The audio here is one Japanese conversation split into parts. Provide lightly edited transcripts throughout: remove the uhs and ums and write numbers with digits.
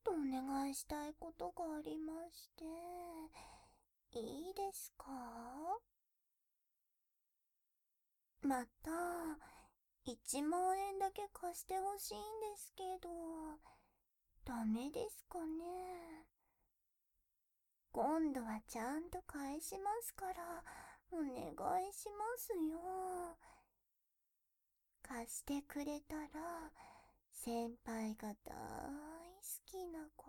とお願いしたいことがありまして、いいですか？また、1万円だけ貸してほしいんですけど、ダメですかね？今度はちゃんと返しますから、お願いしますよ。貸してくれたら、先輩が大好きなこと、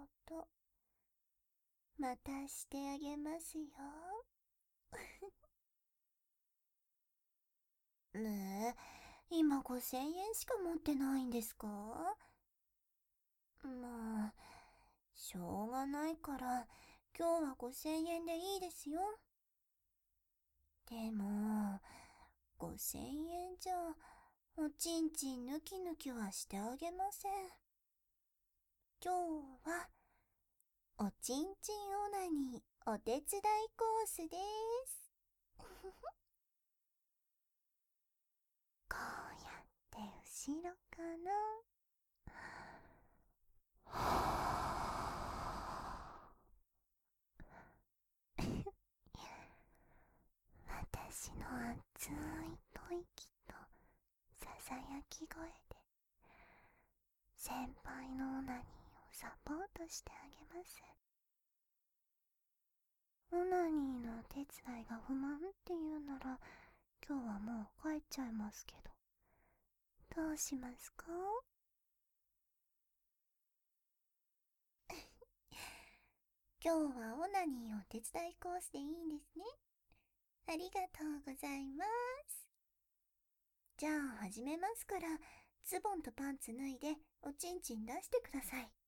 またしてあげますよ。ねえ、今5000円しか持ってないんですか？まあ、しょうがないから、今日は5000円でいいですよ。でも、5000円じゃ、おちんちん抜き抜きはしてあげません。今日は、おちんちんオナニーお手伝いコースです。こうやって後ろから私の熱い吐息とささやき声で先輩のオナニーをサポートしてあげます。オナニーのお手伝いが不満っていうなら今日はもう帰っちゃいますけど、どうしますか？今日はオナニーお手伝いコースでいいんですね。ありがとうございます。じゃあ始めますから、ズボンとパンツ脱いでおちんちん出してください。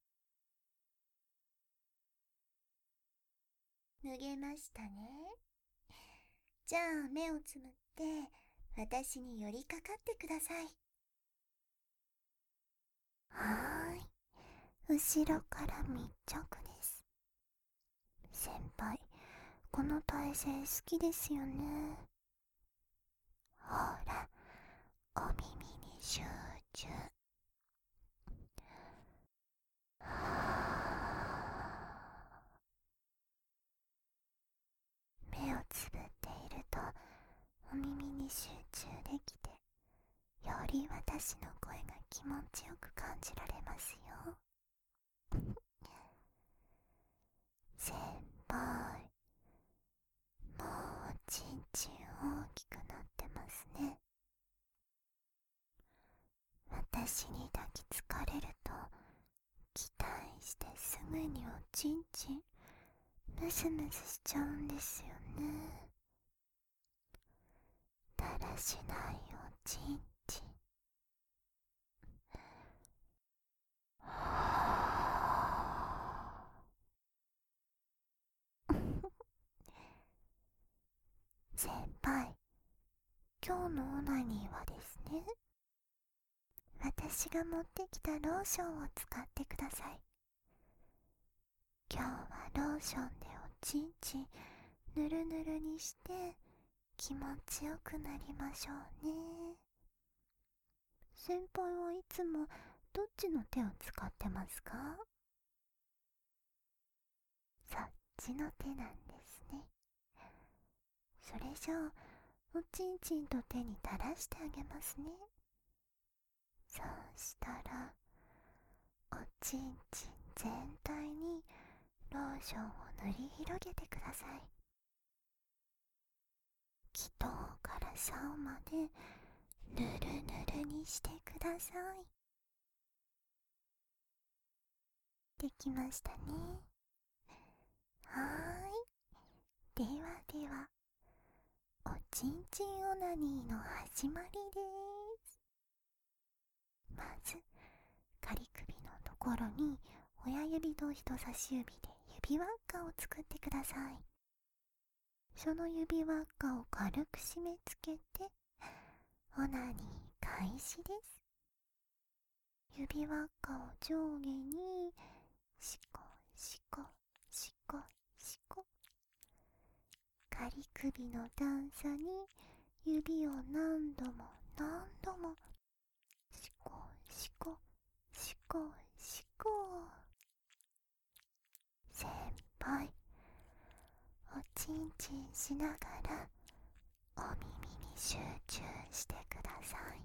脱げましたね。じゃあ目をつむって私に寄りかかってください。はーい。後ろから密着です。先輩、この体勢好きですよね。ほら、お耳に集中。目をつぶっているとお耳に集中できて、より私の声が気持ちよく感じられますよ。先輩、もうおちんちん大きくなってますね。私に抱きつかれると期待してすぐにおちんちんムズムズしちゃうんですよね。だらしないおちんちん。先輩、今日のオナニーはですね、私が持ってきたローションを使ってください。今日はローションでおちんちんぬるぬるにして気持ちよくなりましょうね。先輩はいつもどっちの手を使ってますか？そっちの手なんですね。それじゃあおちんちんと手に垂らしてあげますね。そうしたらおちんちん全体にローションを塗り広げてください。気筒から竿までぬるぬるにしてください。できましたね。はーい。ではでは、おちんちんオナニーの始まりです。まず、仮首のところに親指と人差し指で指輪っかを作ってください。その指輪っかを軽く締め付けて、オナニー開始です。指輪っかを上下にシコシコシコシコ、仮首の段差に指を何度も何度もシコシコシコシコ。 チンしながらお耳に集中してください。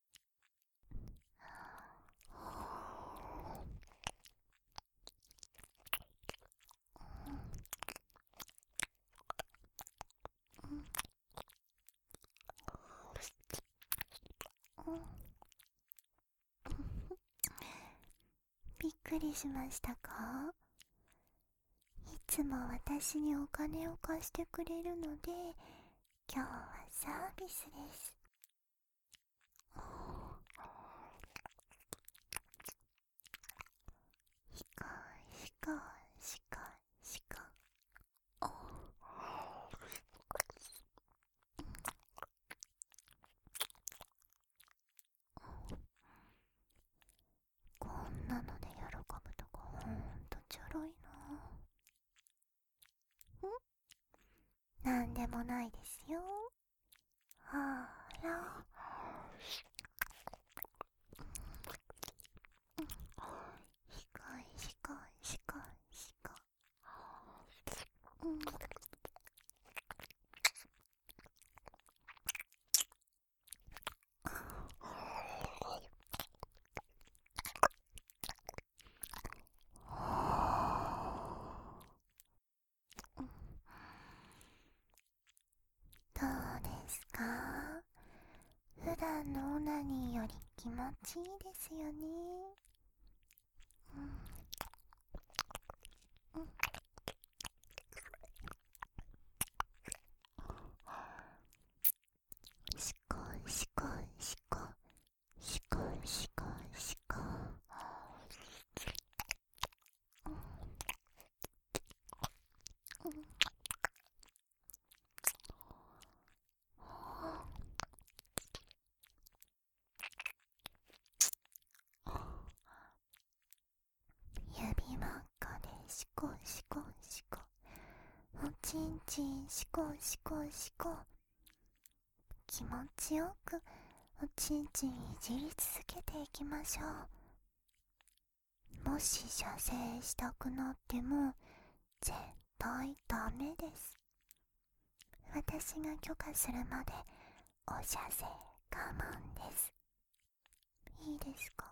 びっくりしましたか？いつも私にお金を貸してくれるので、今日はサービスです。しかしかしかしかこんなので喜ぶとこほんとちょろいな。なんでもないですよ。あら、しかいしかいしかいしかい。どうですか？普段のオナニーより気持ちいいですよね。しこいしこいしこいしこいしこいしこい。指輪っかでしこしこしこ、おちんちんしこしこしこ。気持ちよくおちんちんいじり続けていきましょう。もし射精したくなっても絶対ダメです。私が許可するまでお射精我慢です。いいですか？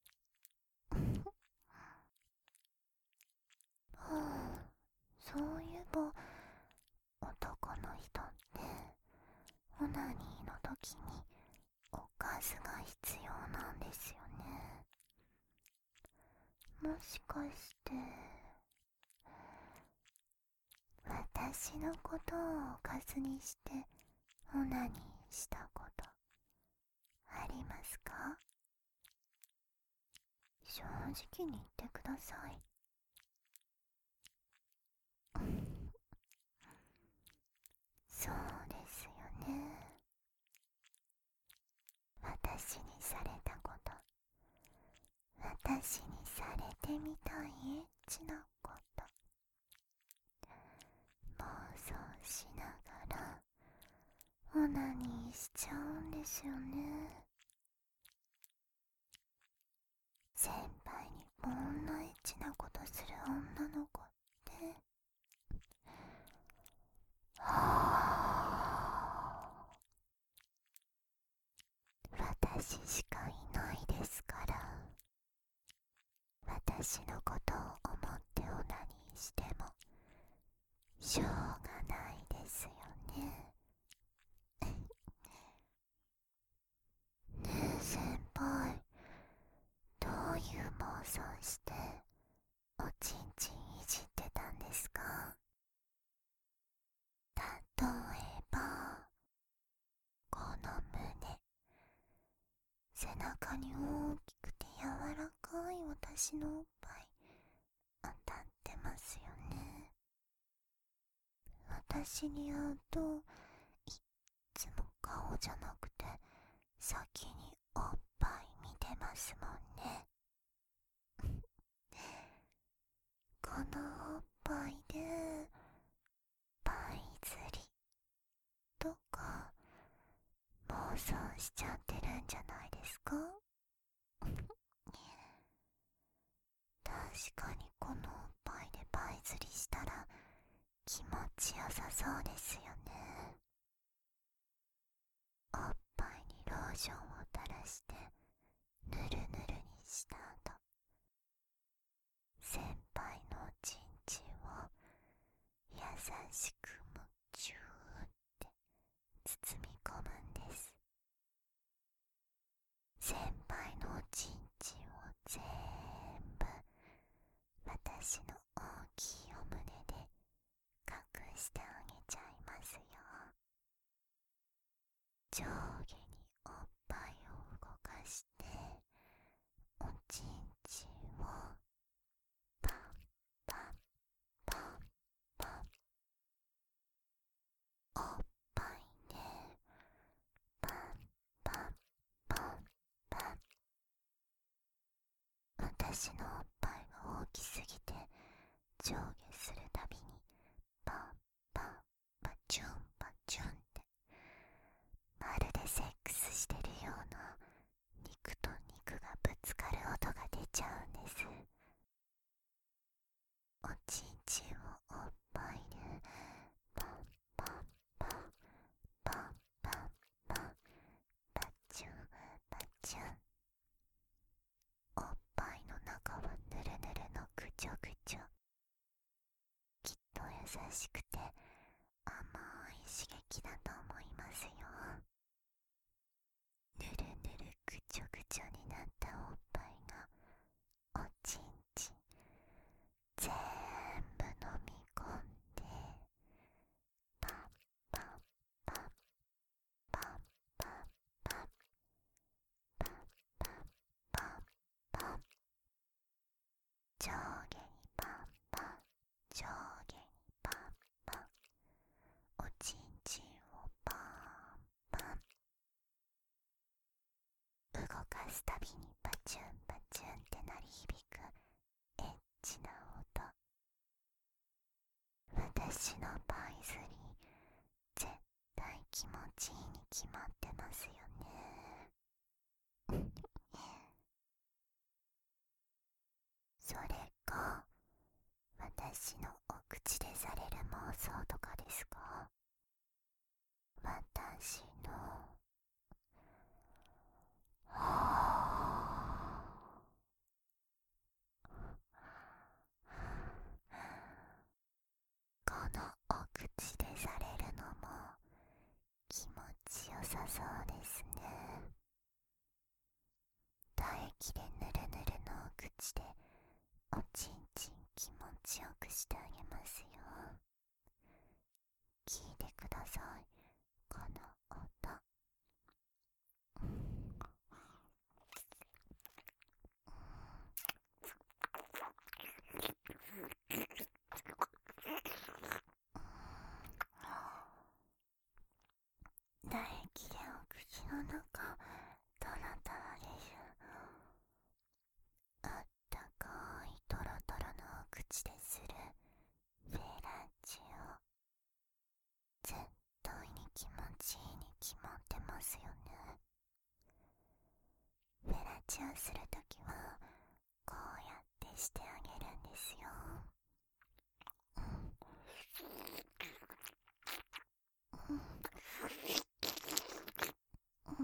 そういえば男の人ってオナニーの時におかずが必要なんですよね。もしかして私のことをおかずにしてオナニーしたことありますか？正直に言ってください。そうですよね。私にされたこと、私にされてみたいエッチなこと、妄想しながらオナニーしちゃうんですよね。先輩にこんなエッチなことする女の子って、私しかいないですから。私のことを思ってオナニーしてもしょうがないですよね。ねえ先輩、どういう妄想しておちんちんいじってたんですか？例えばこの胸、背中に大きくて柔らかい私のおっぱい当たってますよね。私に会うといっつも顔じゃなくて先におっぱい見てますもんね。このおっぱいでパイ釣りとか妄想しちゃってるんじゃないですか？確かにこのおっぱいでパイ釣りしたら気持ちよさそうですよね。おっぱいにローションを垂らしてぬるぬるにした後、先輩のおちんちんを優しくむちゅーって包み込むんです。先輩のおちんちんを全部私の大きいお胸で隠してあげちゃいますよ。上下におっぱいを動かしておちんちんをパンパンパンパン、おっぱいでパンパンパンパン。私のおっぱいが大きすぎて上下するたびにパンパンパチュンパチュンって、まるでセックスしてるような肉と肉がぶつかる音が出ちゃうんです。おちんちんをおっぱいでパンパンパンパンパンパンパチュンパチュン。おっぱいの中はぬるぬるのぐちょぐちょ、きっと優しくて甘い刺激だと思いますよ。ぬるぬるぐちょぐちょになったおっぱいがおちんちん全部飲み込んでパンパンパンパンパンパンパンパンパンパン、上下にパンパン上下にパンパン、おちんちんをパンパン、動かすたびにパチュンパチュンって鳴り響くエッチな音。私のパイズリー絶対気持ちいいに決まってますよね。それか私のお口でされる妄想とかですか？私のこのお口でされるのも気持ちよさそうですね。唾液でぬるぬるのお口でおちんちん気持ちよくしてあげますよ。聞いてください、この音。唾液でお口の中トロトロです。あったかいトロトロのお口でするフェラチオ、絶対に気持ちいいに決まってますよね。フェラチオするときはこうやってしてあげるんですよ。うんうん、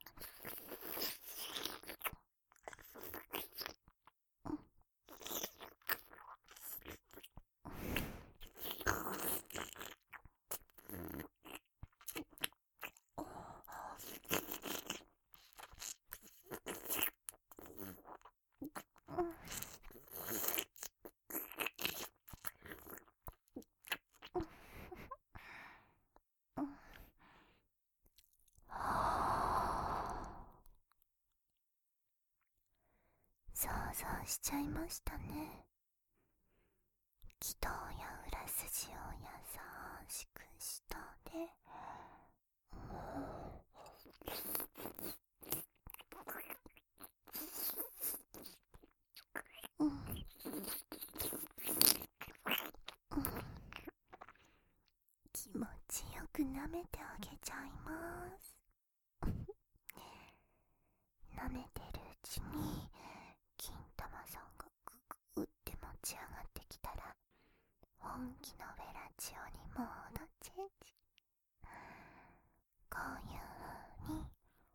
想像しちゃいましたね。気筒や裏筋を優しく下で、うんうん、気持ちよく舐めてあげちゃいます。舐めてるうちに金玉さんがグググって持ち上がってきたら、本気のフェラチオにモードチェンジ。こういう風に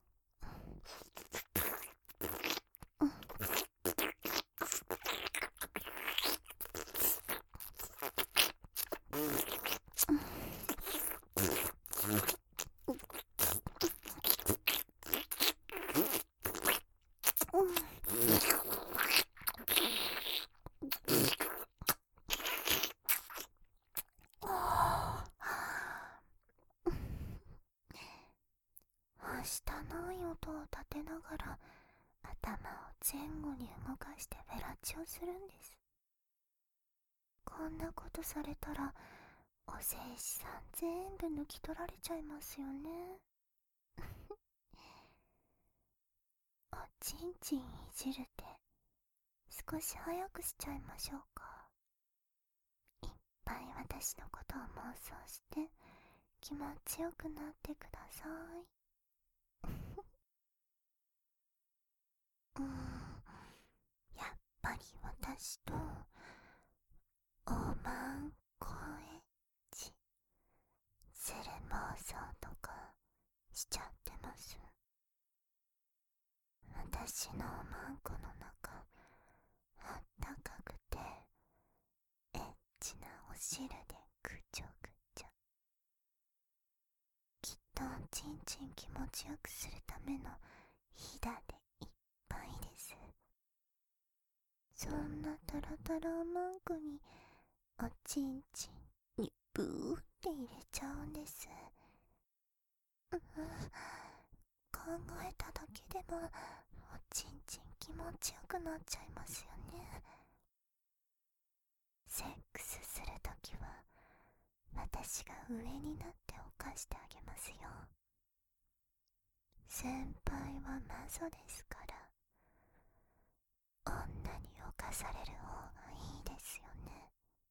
はしたない音を立てながら頭を前後に動かしてフェラチオするんです。こんなことされたらお精子さん全部抜き取られちゃいますよね。おちんちんいじるって少し早くしちゃいましょうか。いっぱい私のことを妄想して気持ちよくなってください。やっぱり私とおまんこエッチする妄想とかしちゃってます。私のおまんこの中あったかくてエッチなお汁でぐちょぐちょ。きっとおちんちん気持ちよくするためのひだでいっぱいです。そんなタラタラおまんこにおちんちんにブーって入れちゃうんです。考えただけでもおちんちん気持ちよくなっちゃいますよね。セックスするときは私が上になって犯してあげますよ。先輩は魔女ですから、女に犯される方がいいですよね。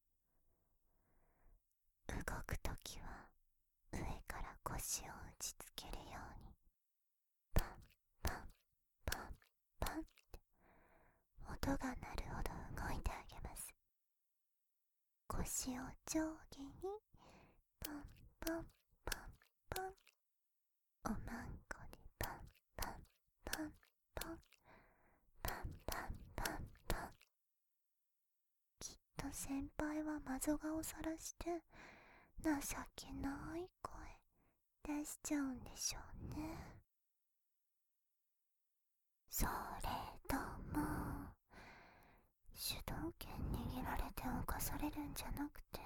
動くときは上から腰を打ちつけるようにパンパンパンパンって音が鳴るほど動いてあげます。腰を上下にパンパンパンパン、おまんこでパンパンパンパンパンパンパンパン。きっと先輩は魔女顔さらして情けない声出しちゃうんでしょうね。それとも主導権握られて犯されるんじゃなくて、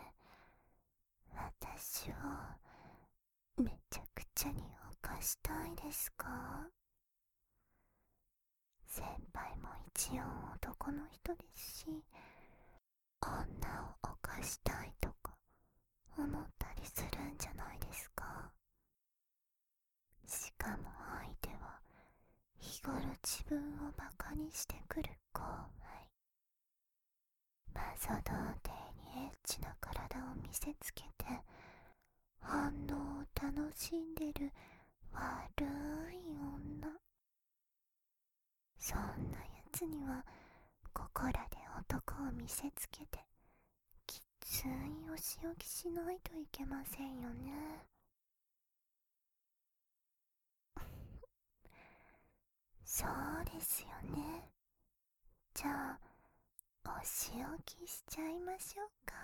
私をめちゃくちゃに犯したいですか？先輩も一応男の人ですし、女を犯したいとか思ったりするんじゃないですか？しかも相手は日頃自分をバカにしてくる後輩。マゾ童貞にエッチな体を見せつけて反応を楽しんでる悪い女。そんなやつにはここらで男を見せつけてきついお仕置きしないといけませんよね。そうですよね。じゃあお仕置きしちゃいましょうか。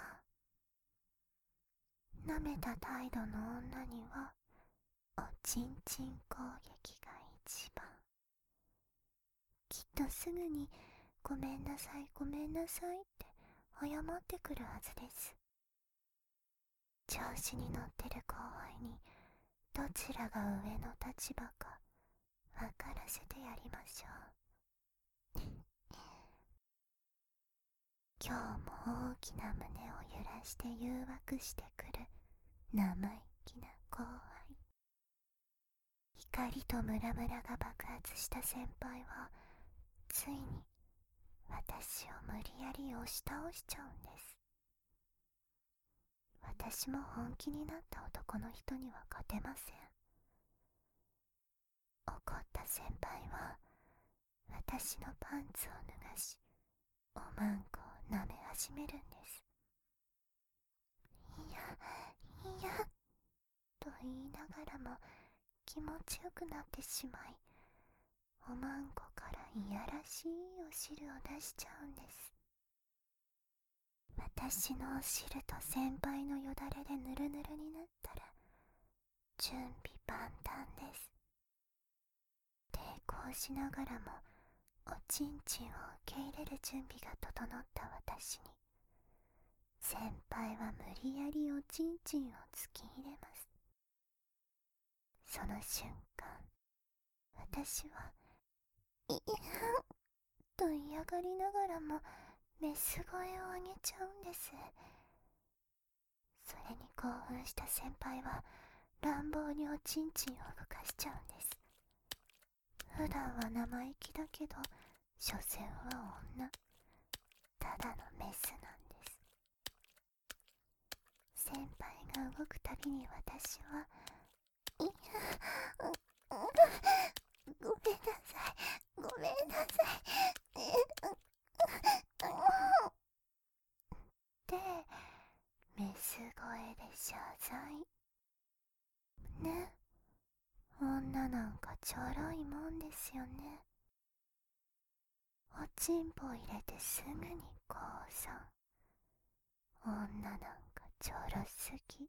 舐めた態度の女にはおちんちん攻撃が一番。きっとすぐにごめんなさいごめんなさいって謝ってくるはずです。調子に乗ってる後輩にどちらが上の立場か分からせてやりましょう。今日も大きな胸を揺らして誘惑してくる生意気な後輩。光とムラムラが爆発した先輩はついに私を無理やり押し倒しちゃうんです。私も本気になった男の人には勝てません。怒った先輩は私のパンツを脱がしおまんこを舐め始めるんです。いや、 いやと言いながらも気持ちよくなってしまい、おまんこからいやらしいお汁を出しちゃうんです。私のお汁と先輩のよだれでぬるぬるになったら準備万端です。抵抗しながらもおちんちんを受け入れる準備が整った私に、先輩は無理やりおちんちんを突き入れます。その瞬間、私はいやと嫌がりながらもメス声を上げちゃうんです。それに興奮した先輩は乱暴におちんちんを動かしちゃうんです。普段は生意気だけど所詮は女、ただのメスなんです。先輩が動くたびに私はいやごめんなさい、ごめんなさいってメス声で謝罪。ね、女なんかちょろいもんですよね。おちんぽ入れてすぐに降参。女なんかちょろすぎ。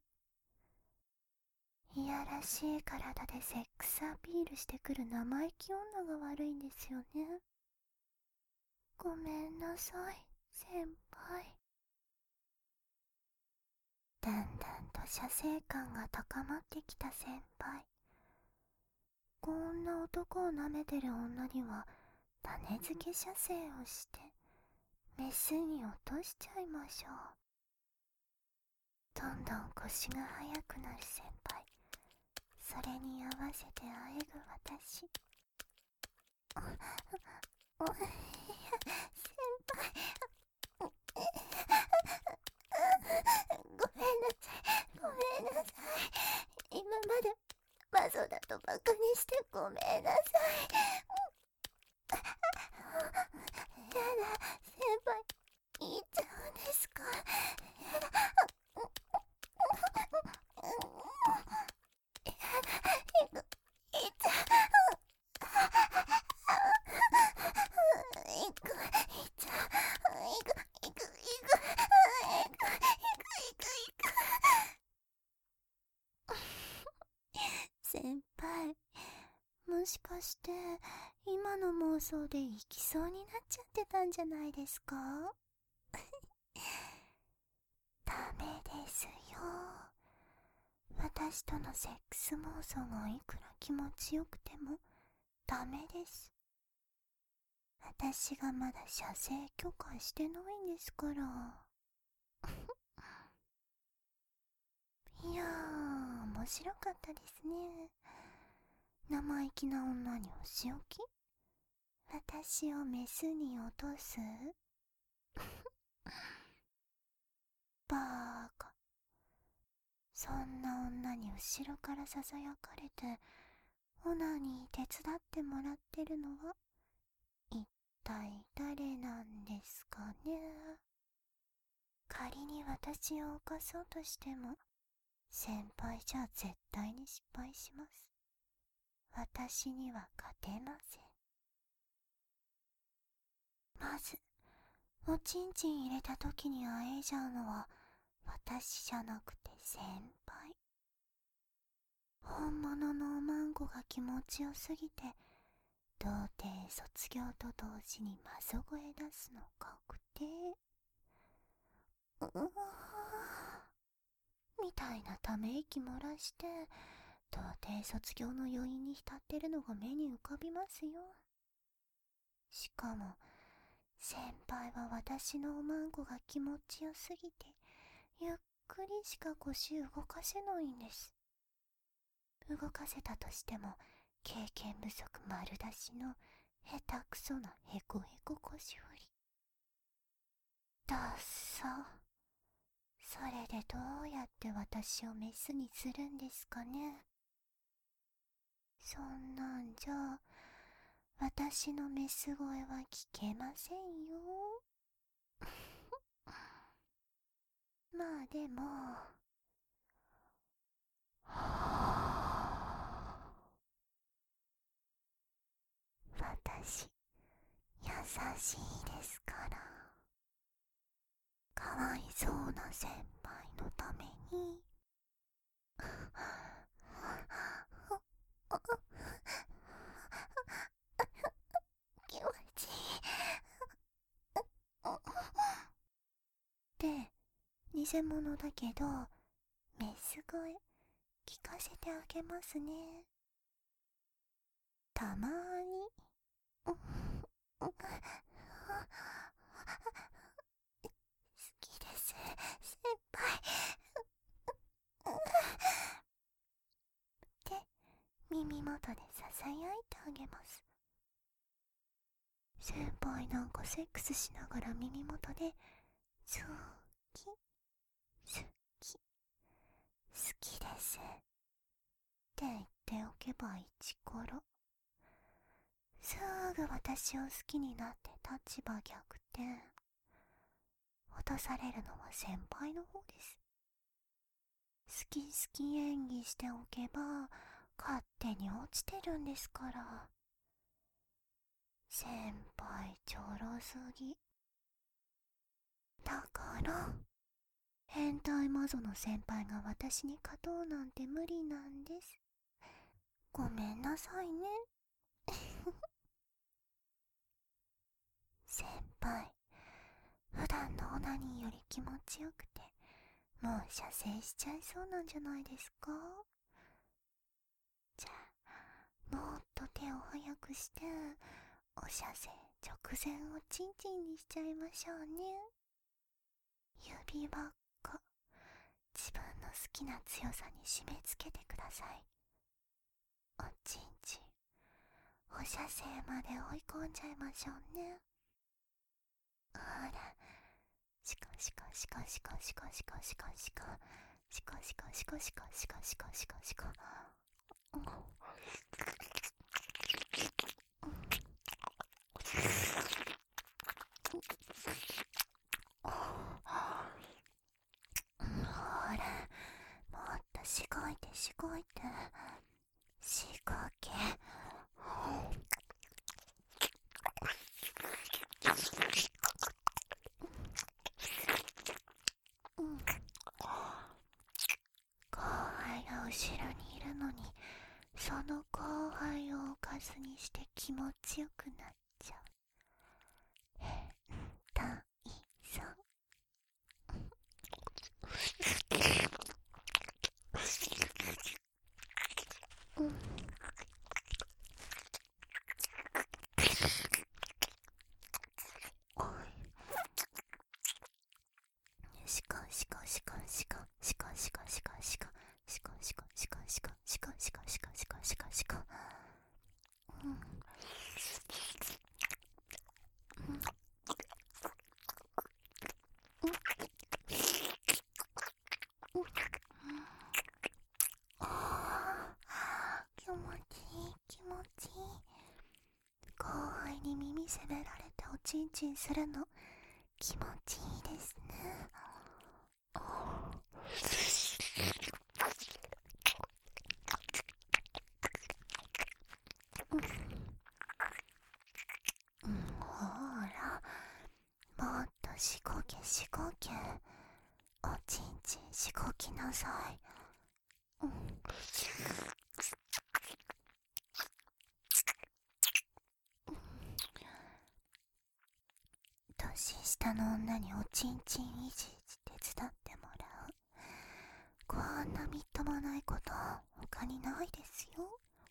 いやらしい体でセックスアピールしてくる生意気女が悪いんですよね。ごめんなさい、先輩。だんだんと射精感が高まってきた先輩。こんな男を舐めてる女には種付け射精をしてメスに落としちゃいましょう。どんどん腰が速くなる先輩。それに合わせてあえぐ私。先輩、ごめんなさい、ごめんなさい。今までマゾだとバカにしてごめんなさい。やだ、先輩、言っちゃうんですか。やだ、言っちゃいく、言っちゃいく、いく、いく、いく、いく。先輩、もしかして今の妄想で行きそうになっちゃってたんじゃないですか？ダメですよ。私とのセックス妄想がいくら気持ちよくてもダメです。私がまだ射精許可してないんですから。いやー、面白かったですね。生意気な女にお仕置き？私をメスに落とす？バーカ。そんな女に後ろからささやかれてオナニー手伝ってもらってるのは一体誰なんですかね。仮に私を犯そうとしても先輩じゃ絶対に失敗します。私には勝てません。まずおちんちん入れた時にあえいじゃうのは私じゃなくて先輩。本物のおまんこが気持ちよすぎて童貞卒業と同時にマゾ声出すの確定。うわーみたいなため息漏らして童貞卒業の余韻に浸ってるのが目に浮かびますよ。しかも先輩は私のおまんこが気持ちよすぎてゆっくりしか腰動かせないんです。動かせたとしても経験不足丸出しの下手くそなヘコヘコ腰振り。ダッサ。それでどうやって私をメスにするんですかね。そんなんじゃ私のメス声は聞けませんよ。まあでも私優しいですから。かわいそうな先輩のために気持ちいい。で、偽物だけどメス声聞かせてあげますね。たまーに好きです、先輩。で、耳元でささやいてあげます。先輩なんかセックスしながら耳元で好き、好き、好きですって言っておけば一頃。すぐ私を好きになって立場逆転。落とされるのは先輩の方です。好き好き演技しておけば勝手に落ちてるんですから。先輩ちょろすぎ。だから変態マゾの先輩が私に勝とうなんて無理なんです。ごめんなさいね。先輩、普段のオナニーより気持ちよくてもう射精しちゃいそうなんじゃないですか？じゃあもっと手を早くしてお射精直前をチンチンにしちゃいましょうね。指輪っこ自分の好きな強さに締め付けてください。おちんちんお射精まで追い込んじゃいましょうね。ほら、シコシコシコシコシコシコシコシコシコシコシコシコシコシコシコシコ。ほら、もっとしごいてしごいてしごけ。後輩が後ろにいるのにその後輩をおかずにして気持ちよくなっちゃう。変態さん。シコシコシコシコシコシコシコシコシコシコシコシコシコシコシコシコシコシコ。気持ちいい気持ちいい。後輩に耳責められておちんちんするの気持ちいいですね。ほら、もっとしごけしごけ。おちんちんしごきなさい。年下の女におちんちんいじいじ手伝ってもらう。こんなみっともないこと他にないですよ。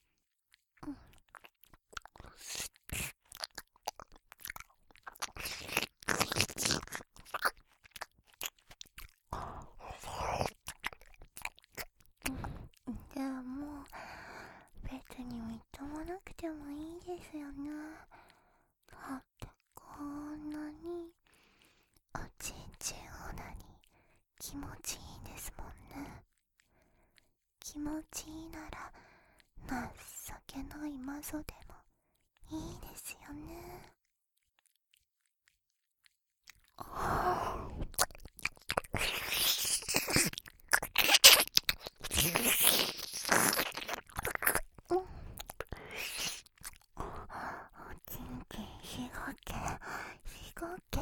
じゃあもう別にみっともなくてもいいですよね。だってこんなにおちんちんオナニー気持ちいいんですもんね。気持ちいいなら情けないマゾでもいいですよね。 しごけしごけ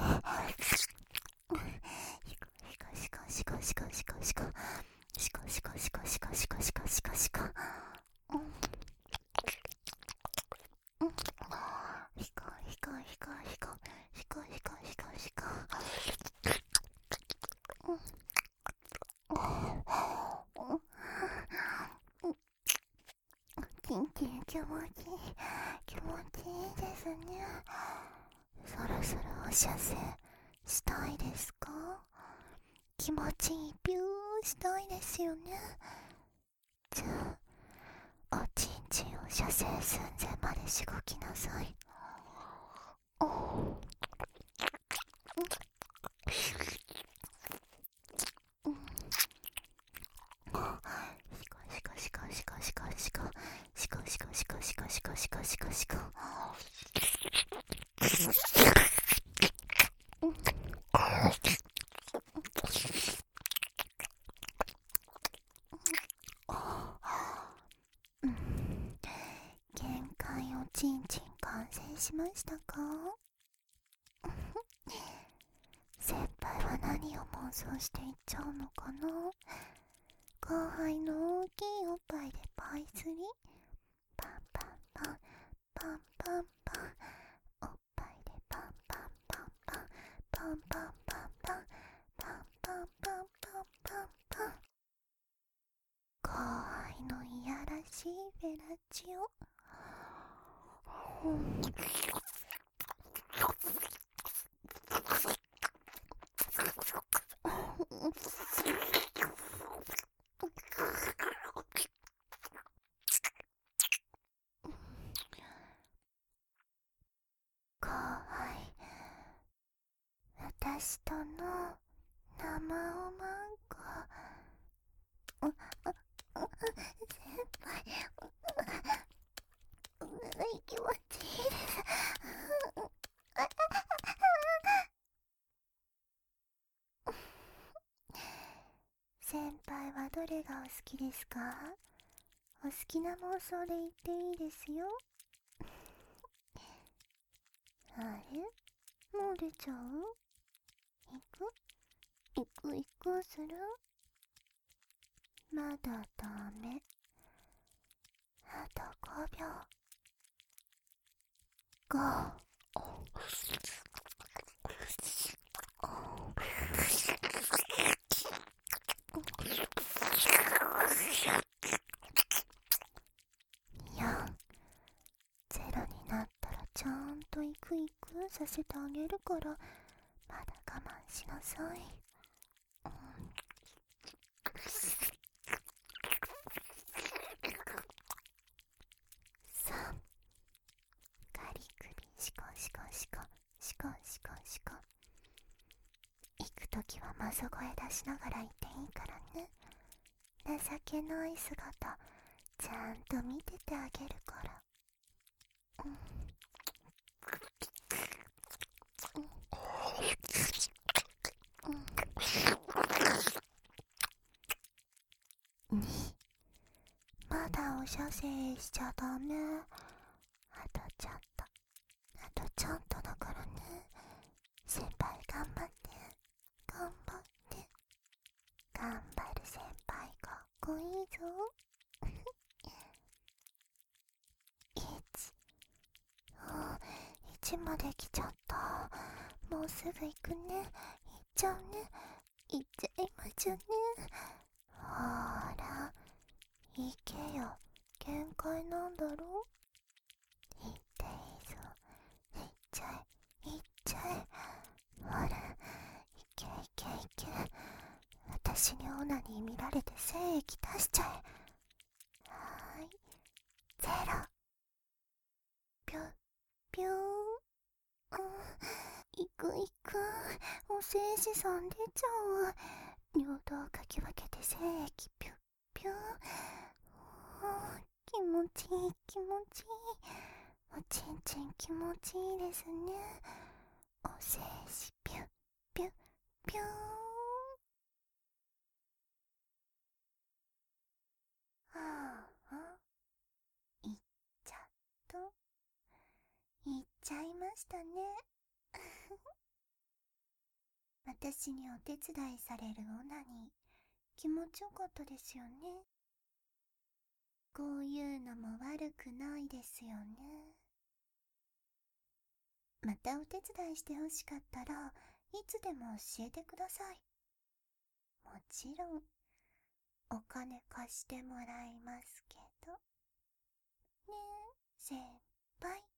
しこしこしこしこしこしこしこしこしこしこしこしこしこひこひこひこひこひこひこひこひこキンキン気持ちいい気持ちいいですね。そろそろお射精したいですか？気持ちいいピューしたいですよね。じゃあおちんちんを射精寸前までしごきなさい。シコシコシコシコシコシコシコシコシコシコシコシコ限界おちんちん完成しましたか？先輩は何を妄想していっちゃうのかな？後輩の大きいおっぱいでパイ釣り？パンパンパンパンパンパンおっぱいでパンパンパンパンパンパンパンパンパンパンパンパンパンパン後輩のいやらしいフェラチオ。後輩私との生おまんこ先輩気持ちいいです。先輩はどれがお好きですか？お好きな妄想で言っていいですよ。あれもう出ちゃう？行くする？まだダメ。あと5秒。5。4。ゼロになったらちゃんと行くさせてあげるから、まだ我慢しなさい。3。ガリグリシコシコシコシコシコシコ。行くときはまそ声出しながら言っていいからね。情けない姿ちゃんと見ててあげるから。2。まだお射精しちゃダメ。あとちょっとだからね。先輩頑張って頑張る先輩かっこいいぞ。1まで来ちゃった。もうすぐ行くね。行っちゃうね。行っちゃいましょうね。ほーら行けよ。限界なんだろ。行っていいぞ。行っちゃえ。ほら行け。私にオナに見られて精液出しちゃえ。はーい。ゼロ。ぴゅぴゅーん。行く。お精子さん出ちゃう。尿道かき分けて精液ピュッピュー。気持ちいい。おちんちん気持ちいいですね。お精子ピュッピュッピューン。はあ、行っちゃった。行っちゃいましたね。私にお手伝いされるオナニー、気持ちよかったですよね。こういうのも悪くないですよね。またお手伝いしてほしかったらいつでも教えてください。もちろんお金貸してもらいますけどね。え先輩。